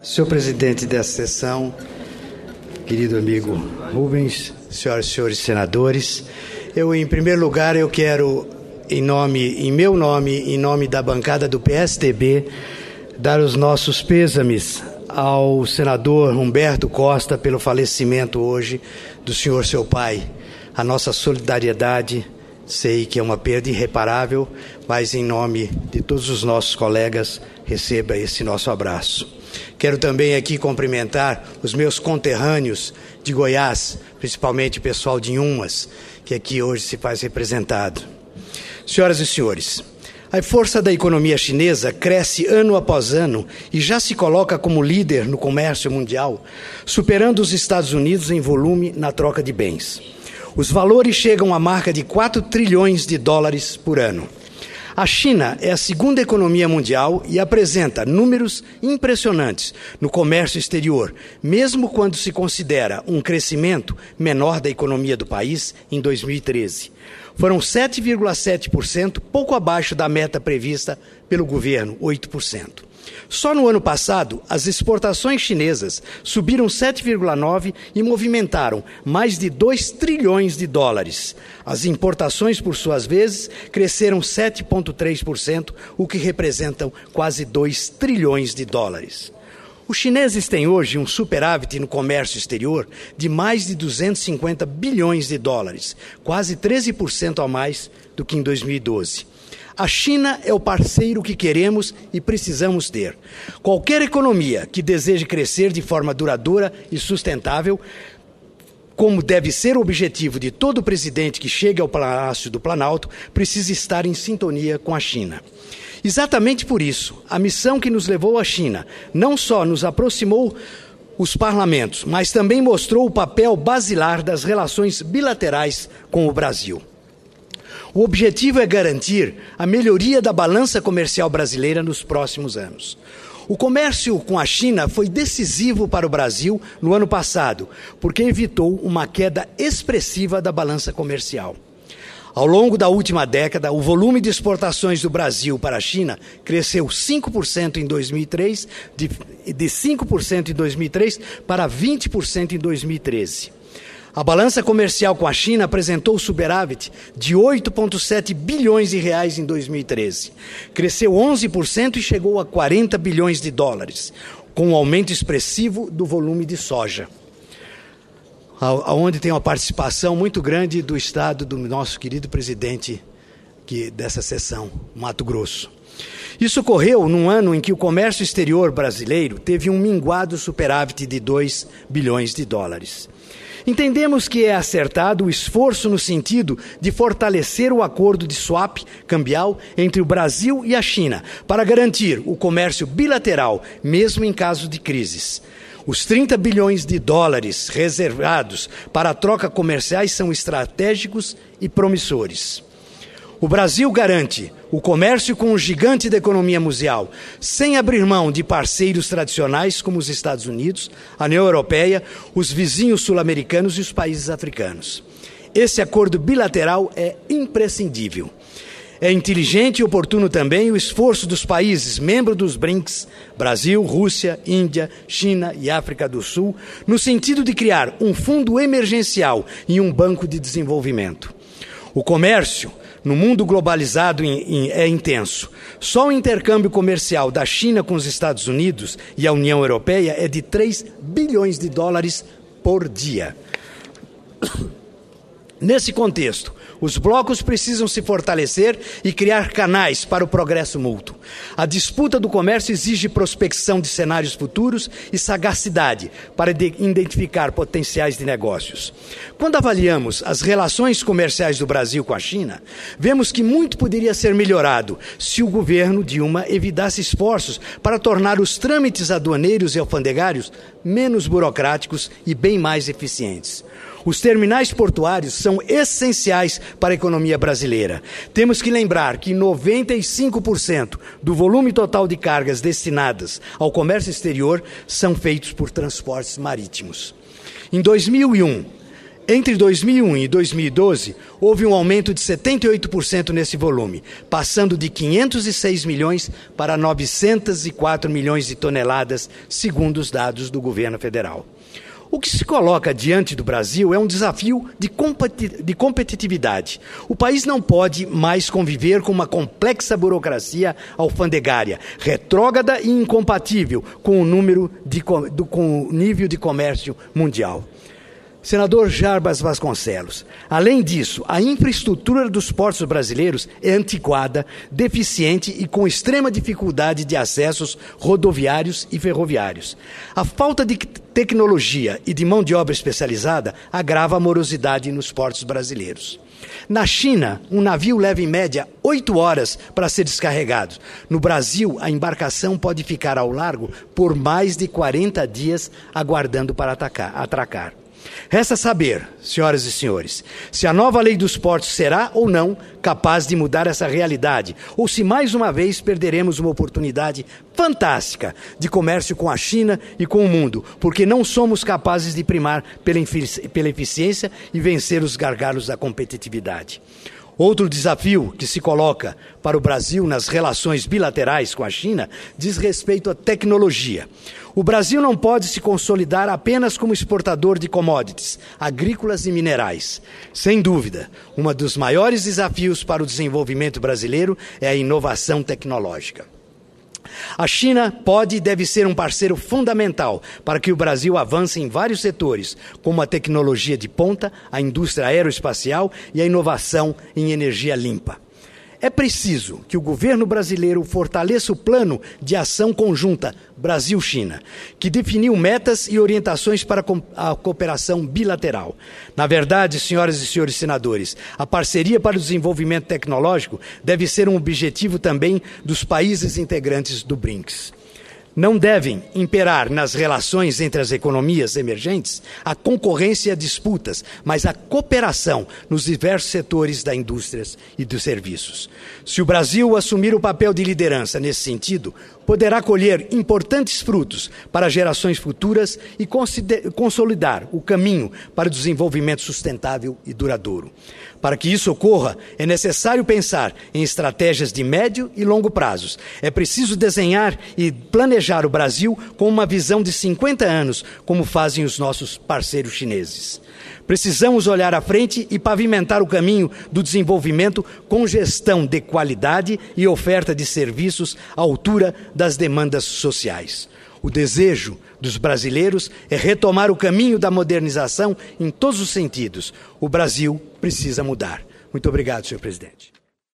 Senhor presidente dessa sessão, querido amigo Rubens, senhoras e senhores senadores, em primeiro lugar, eu quero, em meu nome, em nome da bancada do PSDB, dar os nossos pêsames ao senador Humberto Costa pelo falecimento hoje do senhor seu pai. A nossa solidariedade, sei que é uma perda irreparável, mas em nome de todos os nossos colegas, receba esse nosso abraço. Quero também aqui cumprimentar os meus conterrâneos de Goiás, principalmente o pessoal de Inhumas, que aqui hoje se faz representado. Senhoras e senhores, a força da economia chinesa cresce ano após ano e já se coloca como líder no comércio mundial, superando os Estados Unidos em volume na troca de bens. Os valores chegam à marca de 4 trilhões de dólares por ano. A China é a segunda economia mundial e apresenta números impressionantes no comércio exterior, mesmo quando se considera um crescimento menor da economia do país em 2013. Foram 7,7%, pouco abaixo da meta prevista pelo governo, 8%. Só no ano passado, as exportações chinesas subiram 7,9% e movimentaram mais de 2 trilhões de dólares. As importações, por suas vezes, cresceram 7,3%, o que representam quase 2 trilhões de dólares. Os chineses têm hoje um superávit no comércio exterior de mais de 250 bilhões de dólares, quase 13% a mais do que em 2012. A China é o parceiro que queremos e precisamos ter. Qualquer economia que deseje crescer de forma duradoura e sustentável, como deve ser o objetivo de todo presidente que chega ao Palácio do Planalto, precisa estar em sintonia com a China. Exatamente por isso, a missão que nos levou à China não só nos aproximou os parlamentos, mas também mostrou o papel basilar das relações bilaterais com o Brasil. O objetivo é garantir a melhoria da balança comercial brasileira nos próximos anos. O comércio com a China foi decisivo para o Brasil no ano passado, porque evitou uma queda expressiva da balança comercial. Ao longo da última década, o volume de exportações do Brasil para a China cresceu 5% em 2003, de 5% em 2003 para 20% em 2013. A balança comercial com a China apresentou superávit de 8,7 bilhões de reais em 2013. Cresceu 11% e chegou a 40 bilhões de dólares, com um aumento expressivo do volume de soja, onde tem uma participação muito grande do estado do nosso querido presidente dessa sessão, Mato Grosso. Isso ocorreu num ano em que o comércio exterior brasileiro teve um minguado superávit de 2 bilhões de dólares. Entendemos que é acertado o esforço no sentido de fortalecer o acordo de swap cambial entre o Brasil e a China para garantir o comércio bilateral, mesmo em caso de crises. Os 30 bilhões de dólares reservados para a troca comerciais são estratégicos e promissores. O Brasil garante o comércio com o gigante da economia mundial, sem abrir mão de parceiros tradicionais como os Estados Unidos, a União Europeia, os vizinhos sul-americanos e os países africanos. Esse acordo bilateral é imprescindível. É inteligente e oportuno também o esforço dos países membros dos BRICS, Brasil, Rússia, Índia, China e África do Sul, no sentido de criar um fundo emergencial e um banco de desenvolvimento. O comércio no mundo globalizado é intenso. Só o intercâmbio comercial da China com os Estados Unidos e a União Europeia é de 3 bilhões de dólares por dia. Nesse contexto, os blocos precisam se fortalecer e criar canais para o progresso mútuo. A disputa do comércio exige prospecção de cenários futuros e sagacidade para identificar potenciais de negócios. Quando avaliamos as relações comerciais do Brasil com a China, vemos que muito poderia ser melhorado se o governo Dilma evitasse esforços para tornar os trâmites aduaneiros e alfandegários menos burocráticos e bem mais eficientes. Os terminais portuários são essenciais para a economia brasileira. Temos que lembrar que 95% do volume total de cargas destinadas ao comércio exterior são feitos por transportes marítimos. Em 2001, Entre 2001 e 2012, houve um aumento de 78% nesse volume, passando de 506 milhões para 904 milhões de toneladas, segundo os dados do governo federal. O que se coloca diante do Brasil é um desafio de competitividade. O país não pode mais conviver com uma complexa burocracia alfandegária, retrógrada e incompatível com o nível de comércio mundial. Senador Jarbas Vasconcelos, além disso, a infraestrutura dos portos brasileiros é antiquada, deficiente e com extrema dificuldade de acessos rodoviários e ferroviários. A falta de tecnologia e de mão de obra especializada agrava a morosidade nos portos brasileiros. Na China, um navio leva em média 8 horas para ser descarregado. No Brasil, a embarcação pode ficar ao largo por mais de 40 dias aguardando para atracar. Resta saber, senhoras e senhores, se a nova lei dos portos será ou não capaz de mudar essa realidade, ou se mais uma vez perderemos uma oportunidade fantástica de comércio com a China e com o mundo, porque não somos capazes de primar pela eficiência e vencer os gargalos da competitividade. Outro desafio que se coloca para o Brasil nas relações bilaterais com a China diz respeito à tecnologia. O Brasil não pode se consolidar apenas como exportador de commodities, agrícolas e minerais. Sem dúvida, um dos maiores desafios para o desenvolvimento brasileiro é a inovação tecnológica. A China pode e deve ser um parceiro fundamental para que o Brasil avance em vários setores, como a tecnologia de ponta, a indústria aeroespacial e a inovação em energia limpa. É preciso que o governo brasileiro fortaleça o plano de ação conjunta Brasil-China, que definiu metas e orientações para a cooperação bilateral. Na verdade, senhoras e senhores senadores, a parceria para o desenvolvimento tecnológico deve ser um objetivo também dos países integrantes do BRICS. Não devem imperar nas relações entre as economias emergentes a concorrência e a disputas, mas a cooperação nos diversos setores da indústria e dos serviços. Se o Brasil assumir o papel de liderança nesse sentido, poderá colher importantes frutos para gerações futuras e consolidar o caminho para o desenvolvimento sustentável e duradouro. Para que isso ocorra, é necessário pensar em estratégias de médio e longo prazos. É preciso desenhar e planejar o Brasil com uma visão de 50 anos, como fazem os nossos parceiros chineses. Precisamos olhar à frente e pavimentar o caminho do desenvolvimento com gestão de qualidade e oferta de serviços à altura das demandas sociais. O desejo dos brasileiros é retomar o caminho da modernização em todos os sentidos. O Brasil precisa mudar. Muito obrigado, senhor presidente.